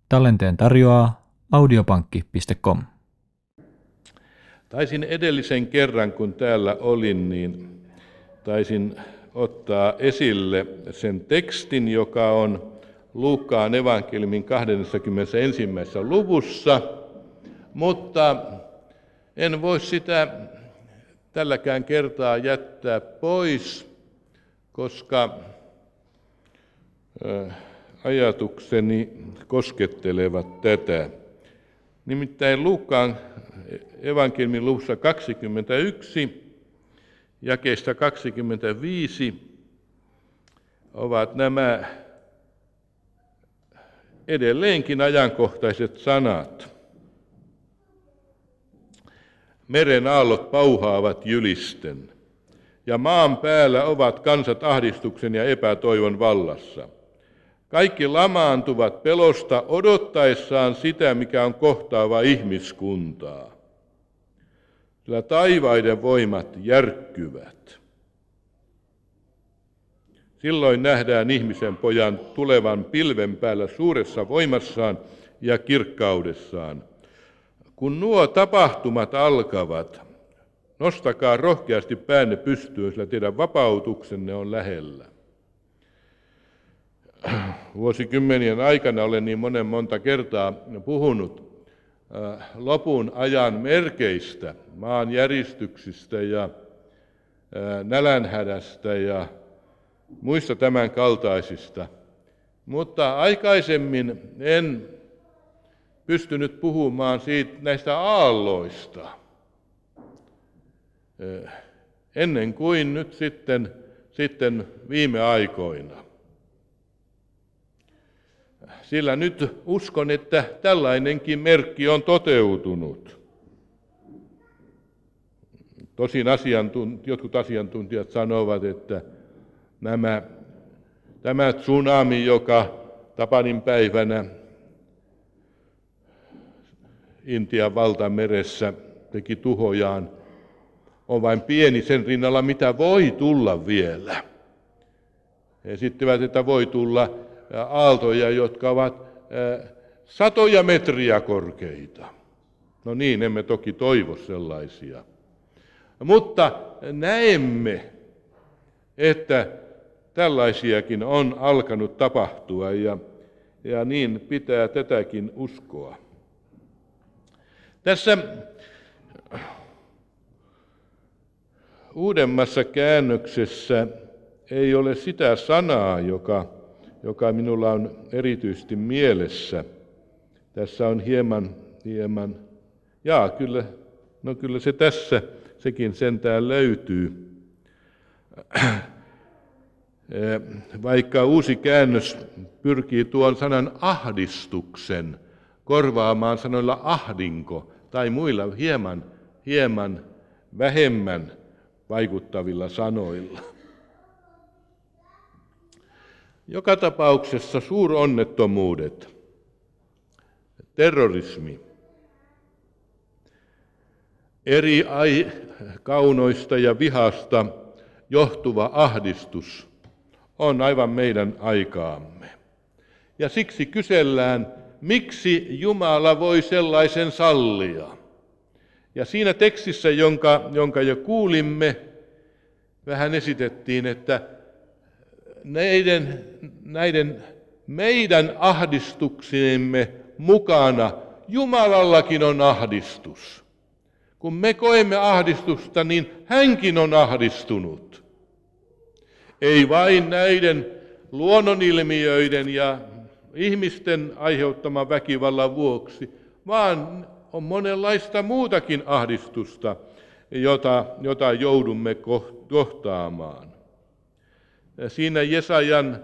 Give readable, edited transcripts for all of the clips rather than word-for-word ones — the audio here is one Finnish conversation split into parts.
Tallenteen tarjoaa audiopankki.com. Taisin edellisen kerran, kun täällä olin, niin taisin ottaa esille sen tekstin, joka on Luukkaan evankeliumin 21. luvussa, mutta en voi sitä tälläkään kertaa jättää pois, koska ajatukseni koskettelevat tätä. Nimittäin Luukkaan evankeliumin luvussa 21, jakeesta 25, ovat nämä edelleenkin ajankohtaiset sanat. Meren aallot pauhaavat jylisten, ja maan päällä ovat kansat ahdistuksen ja epätoivon vallassa. Kaikki lamaantuvat pelosta odottaessaan sitä, mikä on kohtaava ihmiskuntaa. Sillä taivaiden voimat järkkyvät. Silloin nähdään ihmisen pojan tulevan pilven päällä suuressa voimassaan ja kirkkaudessaan. Kun nuo tapahtumat alkavat, nostakaa rohkeasti päänne pystyyn, sillä teidän vapautuksenne on lähellä. Vuosikymmenien aikana olen niin monta kertaa puhunut lopun ajan merkeistä, maanjäristyksistä ja nälänhädästä ja muista tämän kaltaisista. Mutta aikaisemmin en pystynyt puhumaan näistä aalloista, ennen kuin nyt sitten viime aikoina. Sillä nyt uskon, että tällainenkin merkki on toteutunut. Tosin jotkut asiantuntijat sanovat, että tämä tsunami, joka Tapanin päivänä Intian valtameressä teki tuhojaan, on vain pieni sen rinnalla, mitä voi tulla vielä. He esittivät, että voi tulla aaltoja, jotka ovat satoja metriä korkeita. No niin, emme toki toivo sellaisia. Mutta näemme, että tällaisiakin on alkanut tapahtua ja niin pitää tätäkin uskoa. Tässä uudemmassa käännöksessä ei ole sitä sanaa, joka minulla on erityisesti mielessä. Tässä on hieman, kyllä se tässä, sekin sentään löytyy. Vaikka uusi käännös pyrkii tuon sanan ahdistuksen korvaamaan sanoilla ahdinko tai muilla hieman vähemmän vaikuttavilla sanoilla. Joka tapauksessa suuronnettomuudet, terrorismi, eri kaunoista ja vihasta johtuva ahdistus on aivan meidän aikaamme. Ja siksi kysellään, miksi Jumala voi sellaisen sallia. Ja siinä tekstissä, jonka jo kuulimme, vähän esitettiin, että näiden meidän ahdistuksiemme mukana Jumalallakin on ahdistus. Kun me koemme ahdistusta, niin hänkin on ahdistunut. Ei vain näiden luonnonilmiöiden ja ihmisten aiheuttaman väkivallan vuoksi, vaan on monenlaista muutakin ahdistusta, jota joudumme kohtaamaan. Siinä Jesajan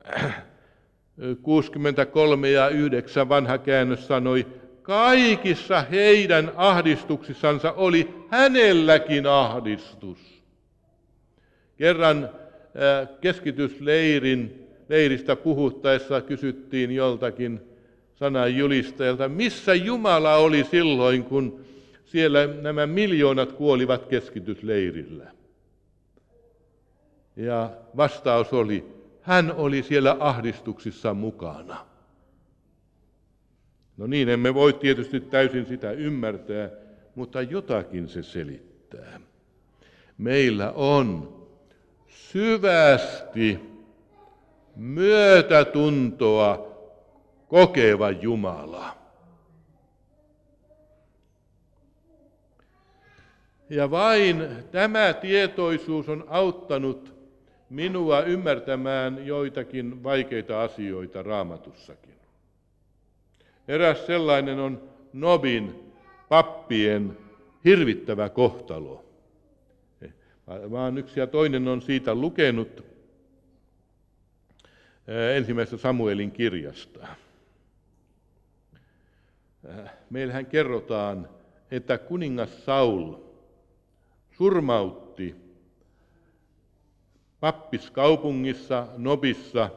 63 ja 9 vanha käännös sanoi, kaikissa heidän ahdistuksissansa oli hänelläkin ahdistus. Kerran keskitysleiristä puhuttaessa kysyttiin joltakin sananjulistajalta, missä Jumala oli silloin, kun siellä nämä miljoonat kuolivat keskitysleirillä. Ja vastaus oli, hän oli siellä ahdistuksissa mukana. No niin, emme voi tietysti täysin sitä ymmärtää, mutta jotakin se selittää. Meillä on syvästi myötätuntoa kokeva Jumala. Ja vain tämä tietoisuus on auttanut minua ymmärtämään joitakin vaikeita asioita Raamatussakin. Eräs sellainen on Nobin pappien hirvittävä kohtalo. Vaan yksi ja toinen on siitä lukenut ensimmäisestä Samuelin kirjasta. Meillähän kerrotaan, että kuningas Saul surmautti pappiskaupungissa Nobissa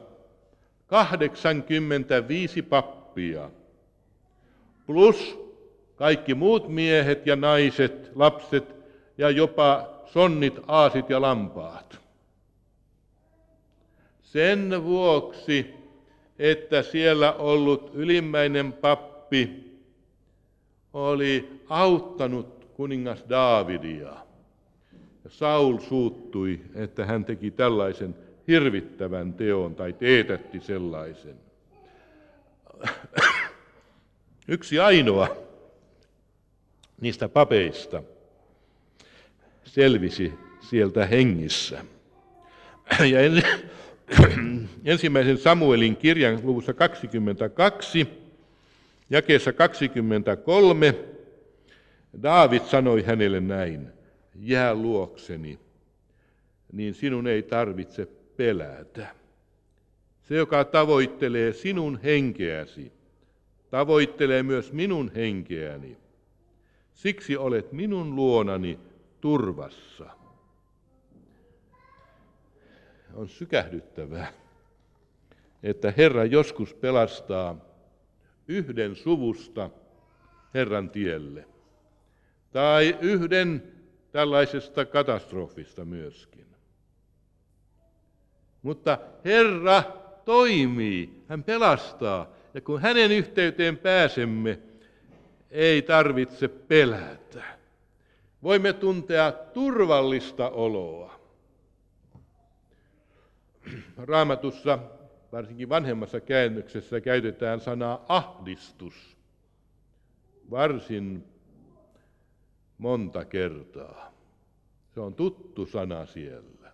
85 pappia, plus kaikki muut miehet ja naiset, lapset ja jopa sonnit, aasit ja lampaat. Sen vuoksi, että siellä ollut ylimmäinen pappi oli auttanut kuningas Daavidia. Saul suuttui, että hän teki tällaisen hirvittävän teon tai teetätti sellaisen. Yksi ainoa niistä papeista selvisi sieltä hengissä. Ja ensimmäisen Samuelin kirjan luvussa 22, jakeessa 23, Daavid sanoi hänelle näin: jää luokseni, niin sinun ei tarvitse pelätä. Se, joka tavoittelee sinun henkeäsi, tavoittelee myös minun henkeäni. Siksi olet minun luonani turvassa. On sykähdyttävää, että Herra joskus pelastaa yhden suvusta Herran tielle. Tai yhden tällaisesta katastrofista myöskin. Mutta Herra toimii, hän pelastaa, ja kun hänen yhteyteen pääsemme, ei tarvitse pelätä. Voimme tuntea turvallista oloa. Raamatussa, varsinkin vanhemmassa käännöksessä, käytetään sanaa ahdistus varsin monta kertaa. Se on tuttu sana siellä.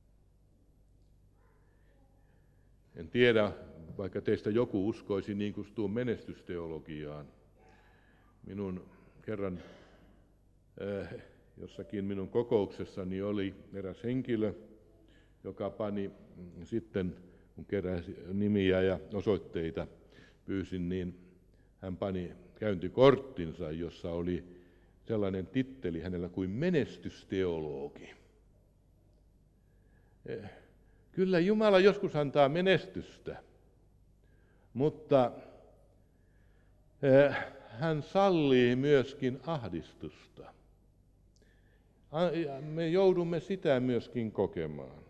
En tiedä, vaikka teistä joku uskoisi niin kutsutuun menestysteologiaan. Minun kerran jossakin minun kokouksessani oli eräs henkilö, joka pani sitten, kun keräsi nimiä ja osoitteita pyysin, niin hän pani käyntikorttinsa, jossa oli sellainen titteli hänellä kuin menestysteologi. Kyllä Jumala joskus antaa menestystä, mutta hän sallii myöskin ahdistusta. Me joudumme sitä myöskin kokemaan.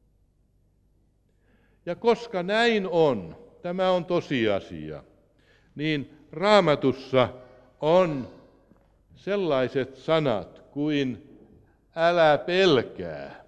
Ja koska näin on, tämä on tosiasia, niin Raamatussa on sellaiset sanat kuin älä pelkää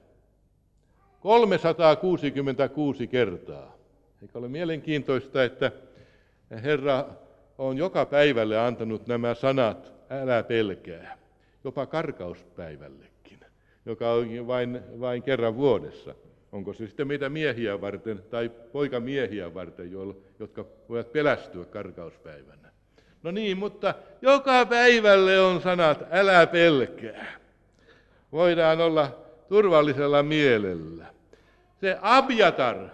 366 kertaa. Eikä ole mielenkiintoista, että Herra on joka päivälle antanut nämä sanat älä pelkää, jopa karkauspäivällekin, joka on vain kerran vuodessa. Onko se sitten meitä miehiä varten tai poikamiehiä varten, jotka voivat pelästyä karkauspäivänä? No niin, mutta joka päivälle on sanat älä pelkää. Voidaan olla turvallisella mielellä. Se Abjatar,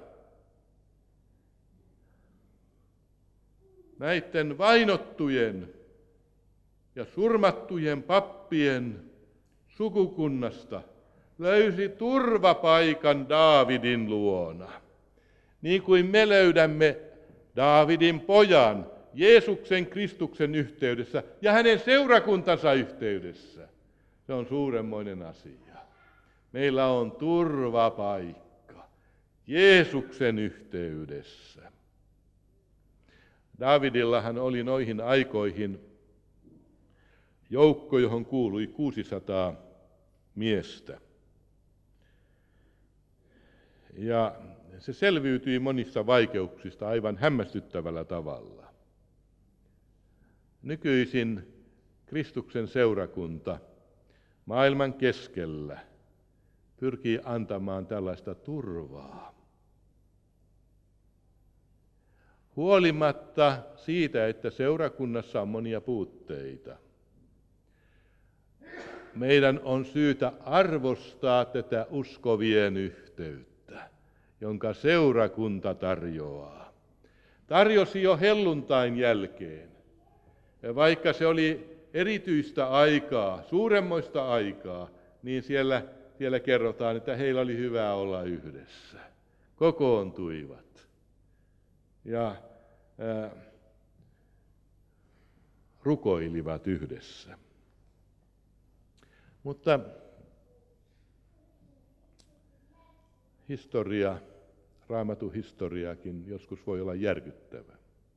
näiden vainottujen ja surmattujen pappien sukukunnasta löysi turvapaikan Daavidin luona. Niin kuin me löydämme Daavidin pojan Jeesuksen Kristuksen yhteydessä ja hänen seurakuntansa yhteydessä. Se on suuremmoinen asia. Meillä on turvapaikka Jeesuksen yhteydessä. Daavidillahan oli noihin aikoihin joukko, johon kuului 600 miestä. Ja se selviytyi monista vaikeuksista aivan hämmästyttävällä tavalla. Nykyisin Kristuksen seurakunta maailman keskellä pyrkii antamaan tällaista turvaa. Huolimatta siitä, että seurakunnassa on monia puutteita, meidän on syytä arvostaa tätä uskovien yhteyttä, jonka seurakunta tarjoaa. Tarjosi jo helluntain jälkeen, ja vaikka se oli erityistä aikaa, suuremmoista aikaa, niin siellä kerrotaan, että heillä oli hyvä olla yhdessä. Kokoontuivat ja rukoilivat yhdessä. Mutta historia, Raamatun historiakin joskus voi olla järkyttävä.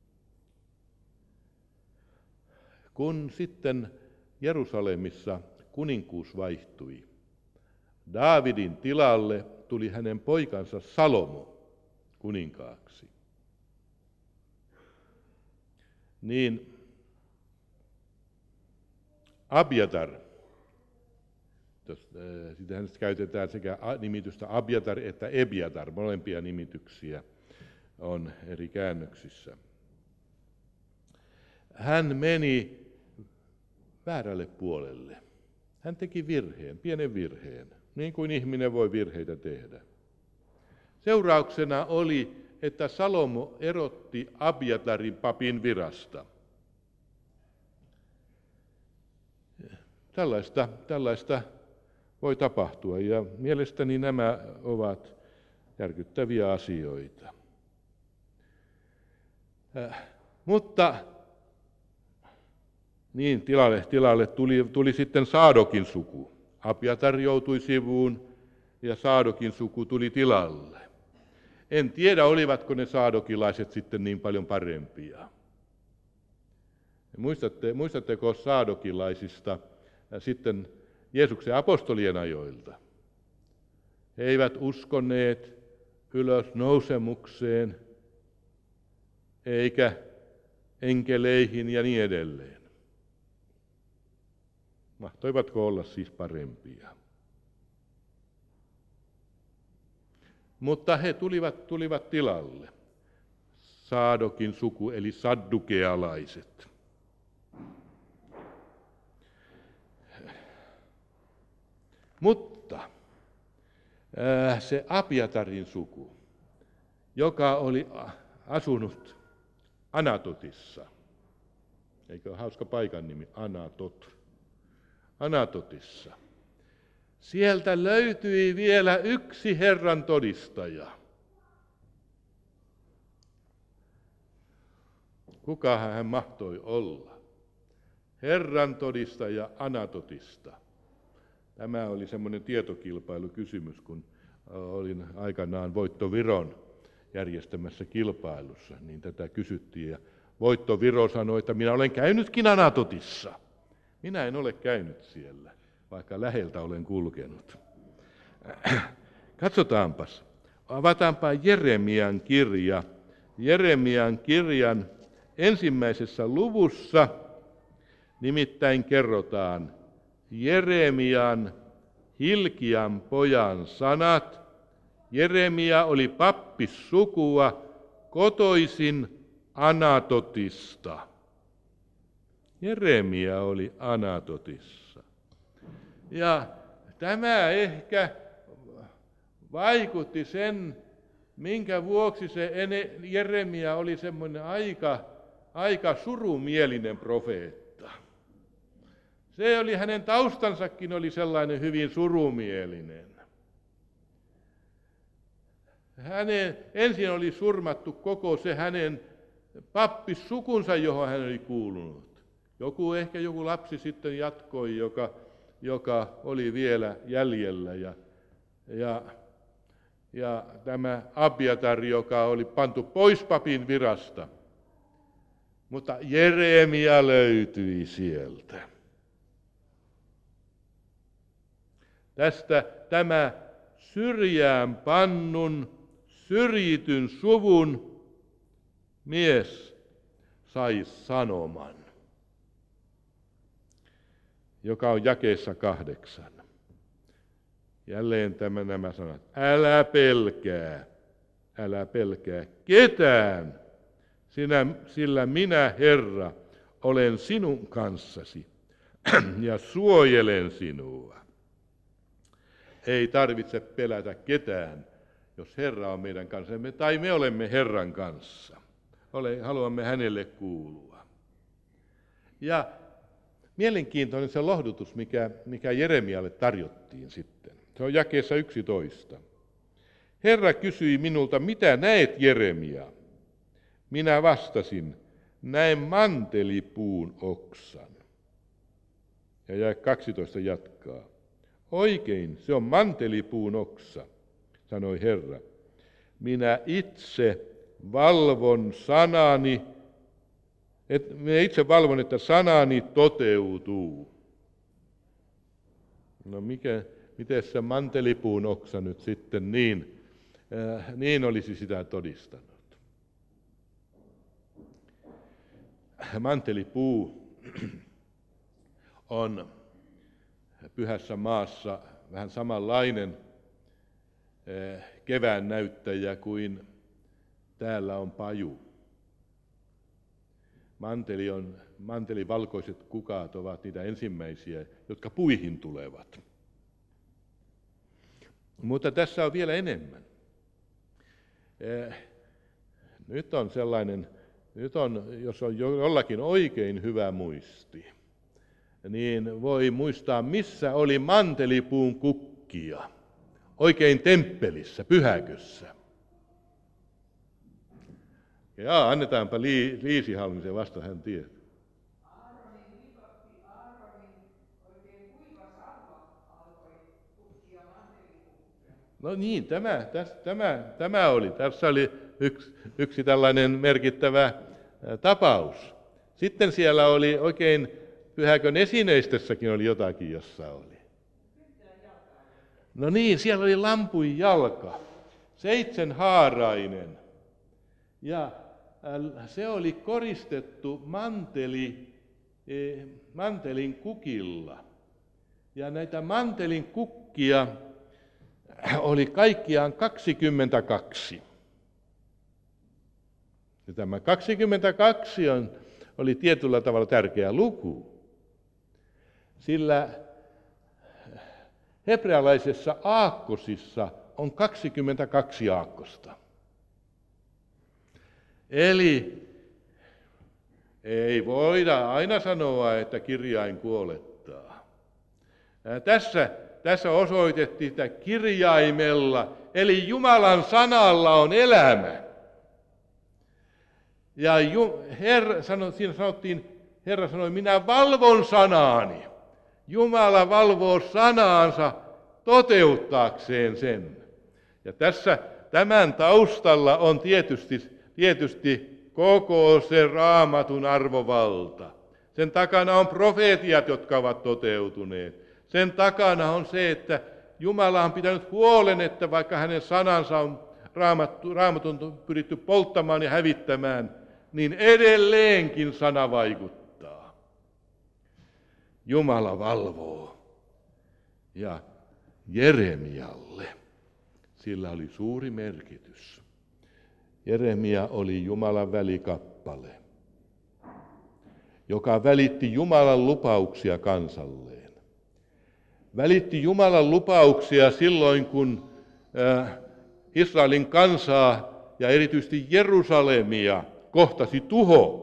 Kun sitten Jerusalemissa kuninkuus vaihtui, Daavidin tilalle tuli hänen poikansa Salomo kuninkaaksi. Niin Abjatar, sitä hänestä käytetään sekä nimitystä Abjatar että Ebjatar, molempia nimityksiä on eri käännöksissä. Hän meni väärälle puolelle. Hän teki virheen, pienen virheen, niin kuin ihminen voi virheitä tehdä. Seurauksena oli, että Salomo erotti Abjatarin papin virasta. Tällaista voi tapahtua, ja mielestäni nämä ovat järkyttäviä asioita. Mutta niin tilalle tuli sitten Saadokin suku. Abjatar joutui sivuun ja Saadokin suku tuli tilalle. En tiedä, olivatko ne saadokilaiset sitten niin paljon parempia. Muistatteko saadokilaisista sitten Jeesuksen apostolien ajoilta? He eivät uskoneet ylösnousemukseen eikä enkeleihin ja niin edelleen. Mahtoivatko olla siis parempia? Mutta he tulivat tilalle. Saadokin suku, eli saddukealaiset. Mutta se Abjatarin suku, joka oli asunut Anatotissa, eikö hauska paikan nimi, Anatotissa. Sieltä löytyi vielä yksi Herran todistaja. Kukahan hän mahtoi olla? Herran todistaja Anatotista. Tämä oli semmoinen tietokilpailukysymys, kun olin aikanaan Voitto Viron järjestämässä kilpailussa, niin tätä kysyttiin. Ja Voitto Viro sanoi, että minä olen käynytkin Anatotissa. Minä en ole käynyt siellä, vaikka läheltä olen kulkenut. Katsotaanpas. Avataanpa Jeremian kirja. Jeremian kirjan 1. luvussa nimittäin kerrotaan Jeremian, Hilkian pojan sanat. Jeremia oli pappissukua kotoisin Anatotista. Jeremia oli Anatotissa. Ja tämä ehkä vaikutti sen, minkä vuoksi se Jeremia oli semmoinen aika surumielinen profeetta. Se oli, hänen taustansakin oli sellainen hyvin surumielinen. Ensin oli surmattu koko se hänen pappissukunsa, johon hän oli kuulunut. Ehkä joku lapsi sitten jatkoi, joka oli vielä jäljellä. Ja tämä Abjatar, joka oli pantu pois papin virasta. Mutta Jeremia löytyi sieltä. Tästä tämä syrjään pannun, syrjityn suvun mies sai sanoman, joka on jakeessa 8. Jälleen nämä sanat. Älä pelkää ketään, sillä minä, Herra, olen sinun kanssasi ja suojelen sinua. Ei tarvitse pelätä ketään, jos Herra on meidän kanssamme, tai me olemme Herran kanssa. Haluamme hänelle kuulua. Ja mielenkiintoinen se lohdutus, mikä Jeremialle tarjottiin sitten. Se on jakeessa 11. Herra kysyi minulta, mitä näet, Jeremia? Minä vastasin, näen mantelipuun oksan. Ja jae 12 jatkaa. Oikein, se on mantelipuun oksa, sanoi Herra. Minä itse valvon, että sanani toteutuu. No miten se mantelipuun oksa nyt sitten niin olisi sitä todistanut? Mantelipuu on Pyhässä Maassa vähän samanlainen kevään näyttäjä kuin täällä on paju. Mantelivalkoiset kukat ovat niitä ensimmäisiä, jotka puihin tulevat. Mutta tässä on vielä enemmän. Jos on jollakin oikein hyvä muisti, niin voi muistaa, missä oli mantelipuun kukkia. Oikein temppelissä, pyhäkössä. Ja annetaanpa Liisi Halmisen vasta, hän tietää. No niin, tämä oli. Tässä oli yksi tällainen merkittävä tapaus. Sitten siellä oli oikein pyhäkön esineistössäkin oli jotakin, jossa oli. No niin, siellä oli lampun jalka, 7-haarainen. Ja se oli koristettu mantelin kukilla. Ja näitä mantelin kukkia oli kaikkiaan 22. Ja tämä 22 oli tietyllä tavalla tärkeä luku, sillä hebrealaisessa aakkosissa on 22 aakkosta. Eli ei voida aina sanoa, että kirjain kuolettaa. Tässä osoitettiin, että kirjaimella, eli Jumalan sanalla on elämä. Ja siinä sanottiin, Herra sanoi, minä valvon sanaani. Jumala valvoo sanaansa toteuttaakseen sen. Ja tämän taustalla on tietysti koko se Raamatun arvovalta. Sen takana on profeetiat, jotka ovat toteutuneet. Sen takana on se, että Jumala on pitänyt huolen, että vaikka hänen sanansa on Raamatun pyritty polttamaan ja hävittämään, niin edelleenkin sana vaikuttaa. Jumala valvoo. Ja Jeremialle sillä oli suuri merkitys. Jeremia oli Jumalan välikappale, joka välitti Jumalan lupauksia kansalleen. Välitti Jumalan lupauksia silloin, kun Israelin kansaa ja erityisesti Jerusalemia kohtasi tuho.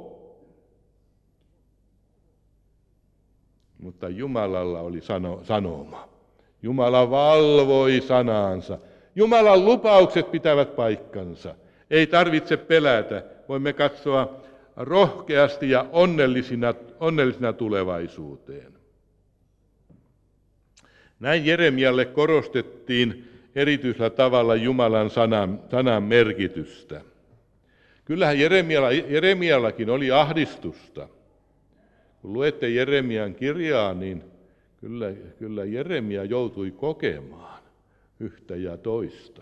Mutta Jumalalla oli sanoma. Jumala valvoi sanaansa. Jumalan lupaukset pitävät paikkansa. Ei tarvitse pelätä. Voimme katsoa rohkeasti ja onnellisina tulevaisuuteen. Näin Jeremialle korostettiin erityisellä tavalla Jumalan sanan merkitystä. Kyllähän Jeremiallakin oli ahdistusta. Kun luette Jeremian kirjaa, niin kyllä Jeremia joutui kokemaan yhtä ja toista.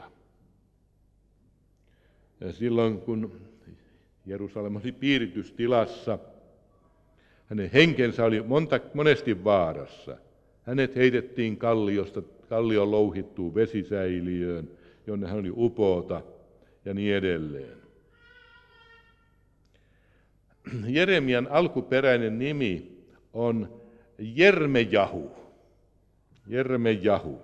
Ja silloin kun Jerusalem oli piiritystilassa, hänen henkensä oli monesti vaarassa. Hänet heitettiin kallion louhittuun vesisäiliöön, jonne hän oli upota ja niin edelleen. Jeremian alkuperäinen nimi on Jermejahu,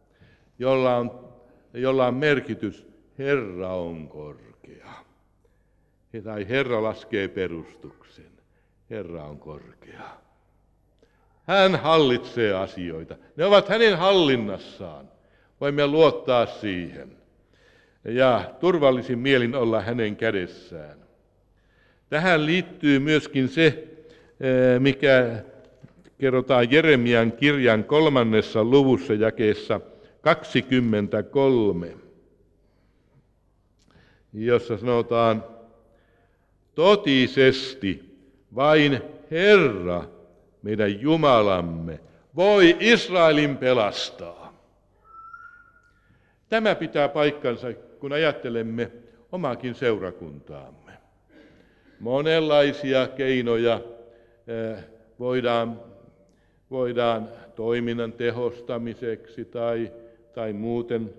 jolla on merkitys Herra on korkea. Tai Herra laskee perustuksen. Herra on korkea. Hän hallitsee asioita. Ne ovat hänen hallinnassaan. Voimme luottaa siihen. Ja turvallisin mielin olla hänen kädessään. Tähän liittyy myöskin se, mikä kerrotaan Jeremian kirjan 3. luvussa jakeessa 23, jossa sanotaan, totisesti vain Herra, meidän Jumalamme, voi Israelin pelastaa. Tämä pitää paikkansa, kun ajattelemme omaakin seurakuntaamme. Monenlaisia keinoja voidaan toiminnan tehostamiseksi tai muuten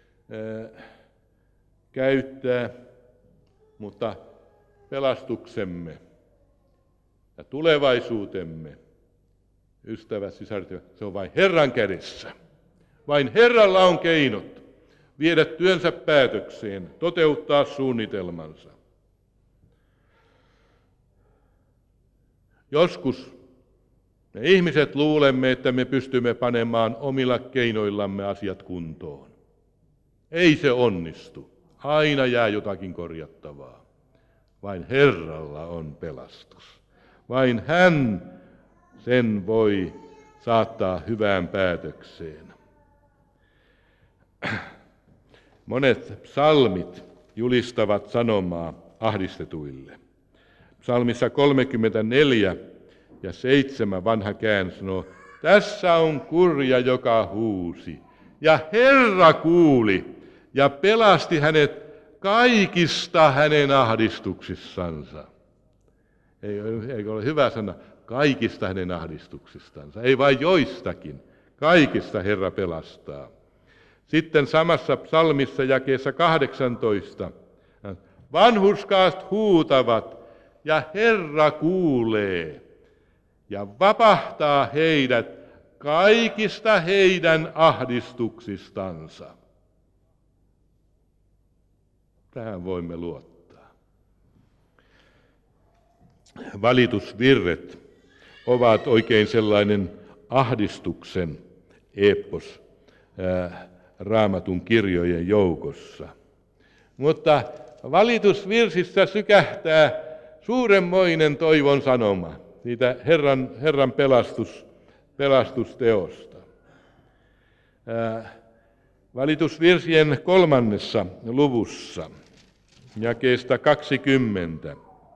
käyttää, mutta pelastuksemme ja tulevaisuutemme, ystävät, sisaret, se on vain Herran kädessä. Vain Herralla on keinot viedä työnsä päätökseen, toteuttaa suunnitelmansa. Joskus me ihmiset luulemme, että me pystymme panemaan omilla keinoillamme asiat kuntoon. Ei se onnistu. Aina jää jotakin korjattavaa. Vain Herralla on pelastus. Vain hän sen voi saattaa hyvään päätökseen. Monet psalmit julistavat sanomaa ahdistetuille. Psalmissa 34 ja 7 vanha käännös sanoo, tässä on kurja, joka huusi, ja Herra kuuli ja pelasti hänet kaikista hänen ahdistuksissansa. Eikö ole hyvä sana? Kaikista hänen ahdistuksistansa. Ei vain joistakin. Kaikista Herra pelastaa. Sitten samassa psalmissa jakeessa 18. Vanhurskaat huutavat ja Herra kuulee ja vapahtaa heidät kaikista heidän ahdistuksistansa. Tähän voimme luottaa. Valitusvirret ovat oikein sellainen ahdistuksen eepos Raamatun kirjojen joukossa. Mutta valitusvirsissä sykähtää suuremmoinen toivon sanoma siitä Herran pelastusteosta. Valitusvirsien 3. luvussa, jakeesta 20.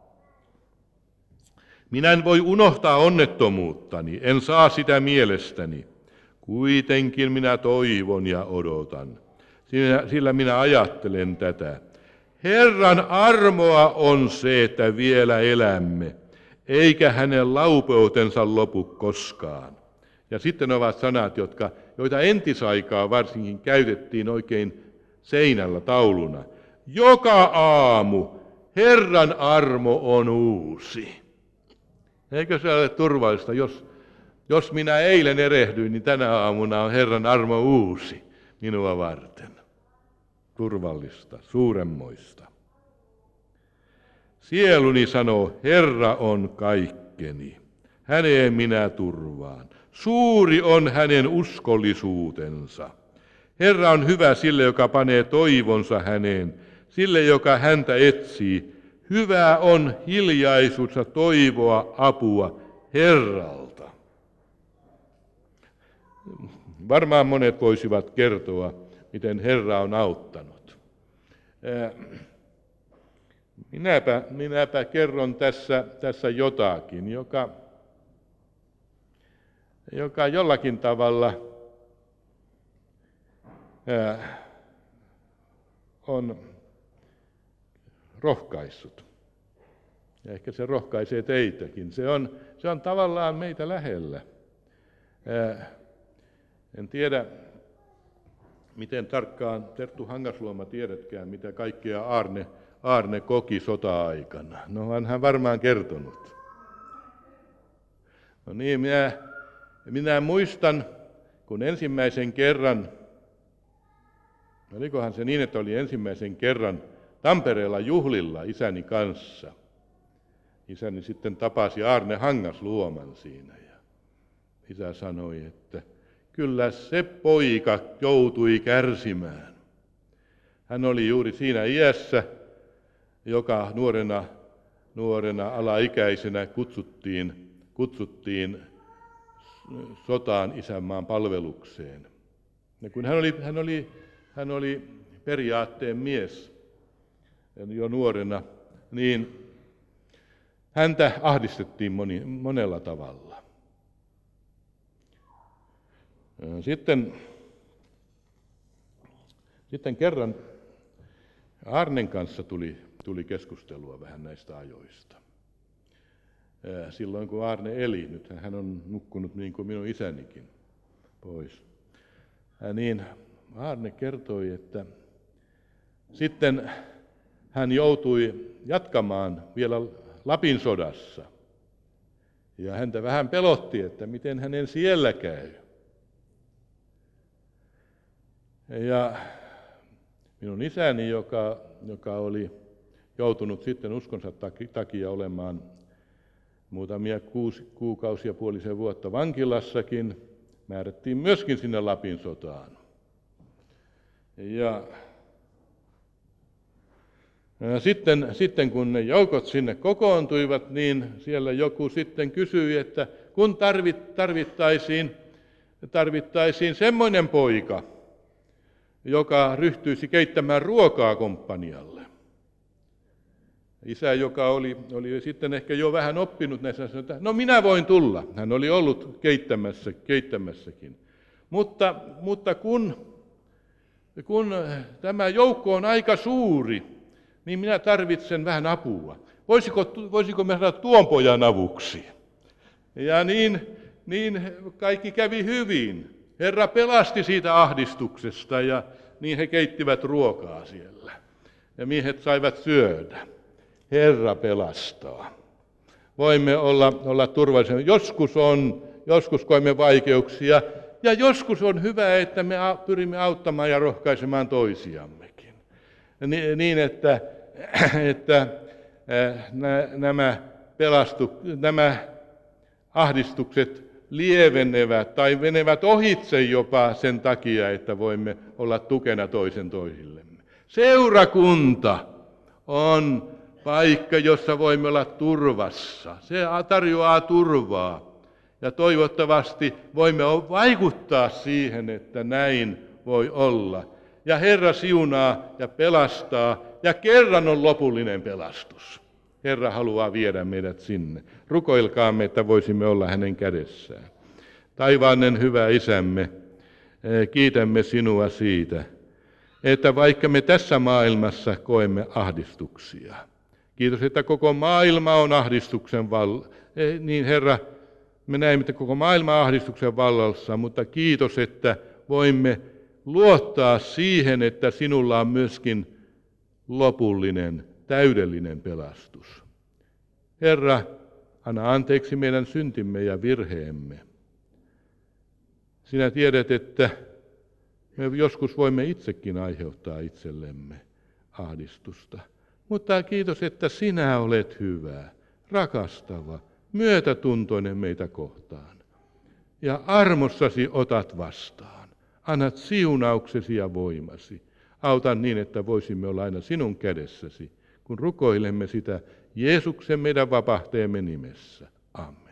Minä en voi unohtaa onnettomuuttani, en saa sitä mielestäni. Kuitenkin minä toivon ja odotan, sillä minä ajattelen tätä. Herran armoa on se, että vielä elämme, eikä hänen laupeutensa lopu koskaan. Ja sitten ovat sanat, joita entisaikaa varsinkin käytettiin oikein seinällä tauluna. Joka aamu Herran armo on uusi. Eikö se ole turvallista? Jos minä eilen erehdyin, niin tänä aamuna on Herran armo uusi minua varten. Turvallista, suuremmoista. Sieluni sanoo, Herra on kaikkeni. Häneen minä turvaan. Suuri on hänen uskollisuutensa. Herra on hyvä sille, joka panee toivonsa häneen, sille, joka häntä etsii. Hyvä on hiljaisuudessa toivoa apua Herralta. Varmaan monet voisivat kertoa, miten Herra on auttanut. Minäpä kerron tässä jotakin, joka jollakin tavalla on rohkaissut. Ja ehkä se rohkaisee teitäkin. Se on tavallaan meitä lähellä. En tiedä, miten tarkkaan Terttu Hangasluoma tiedätkään, mitä kaikkea Aarne koki sota-aikana. No, hän varmaan kertonut. No niin, minä muistan, kun ensimmäisen kerran, olikohan se niin, että oli ensimmäisen kerran Tampereella juhlilla isäni kanssa. Isäni sitten tapasi Aarne Hangasluoman siinä ja isä sanoi, että kyllä se poika joutui kärsimään. Hän oli juuri siinä iässä, joka nuorena alaikäisenä kutsuttiin sotaan isänmaan palvelukseen. Ja kun hän oli periaatteen mies jo nuorena, niin häntä ahdistettiin monella tavalla. Sitten kerran Aarnen kanssa tuli keskustelua vähän näistä ajoista. Silloin kun Aarne eli, nyt hän on nukkunut niin kuin minun isänikin pois. Niin Aarne kertoi, että sitten hän joutui jatkamaan vielä Lapin sodassa. Ja häntä vähän pelotti, että miten hänen siellä käy. Ja minun isäni, joka oli joutunut sitten uskonsa takia olemaan muutamia kuukausia puolisen vuotta vankilassakin, määrättiin myöskin sinne Lapin sotaan. Ja sitten kun ne joukot sinne kokoontuivat, niin siellä joku sitten kysyi, että kun tarvittaisiin semmoinen poika, joka ryhtyisi keittämään ruokaa komppanialle. Isä, joka oli sitten ehkä jo vähän oppinut näissä, sanoi, että no minä voin tulla. Hän oli ollut keittämässäkin. Mutta kun tämä joukko on aika suuri, niin minä tarvitsen vähän apua. Voisiko me saada tuon pojan avuksi? Ja niin kaikki kävi hyvin. Herra pelasti siitä ahdistuksesta ja niin he keittivät ruokaa siellä. Ja miehet saivat syödä. Herra pelastaa. Voimme olla turvallisia. Joskus koemme vaikeuksia ja joskus on hyvä, että me pyrimme auttamaan ja rohkaisemaan toisiammekin. Niin, että nämä ahdistukset lievenevät tai menevät ohitse jopa sen takia, että voimme olla tukena toisillemme. Seurakunta on paikka, jossa voimme olla turvassa. Se tarjoaa turvaa ja toivottavasti voimme vaikuttaa siihen, että näin voi olla. Ja Herra siunaa ja pelastaa ja kerran on lopullinen pelastus. Herra haluaa viedä meidät sinne. Rukoilkaamme, että voisimme olla hänen kädessään. Taivaanen hyvä Isämme, kiitämme sinua siitä, että vaikka me tässä maailmassa koemme ahdistuksia, kiitos, että koko maailma on ahdistuksen vallassa. Niin Herra, me näemme, että koko maailma on ahdistuksen vallassa, mutta kiitos, että voimme luottaa siihen, että sinulla on myöskin lopullinen, täydellinen pelastus. Herra, anna anteeksi meidän syntimme ja virheemme. Sinä tiedät, että me joskus voimme itsekin aiheuttaa itsellemme ahdistusta. Mutta kiitos, että sinä olet hyvä, rakastava, myötätuntoinen meitä kohtaan. Ja armossasi otat vastaan. Annat siunauksesi ja voimasi. Auta niin, että voisimme olla aina sinun kädessäsi, kun rukoilemme sitä Jeesuksen meidän vapahtajamme nimessä. Amen.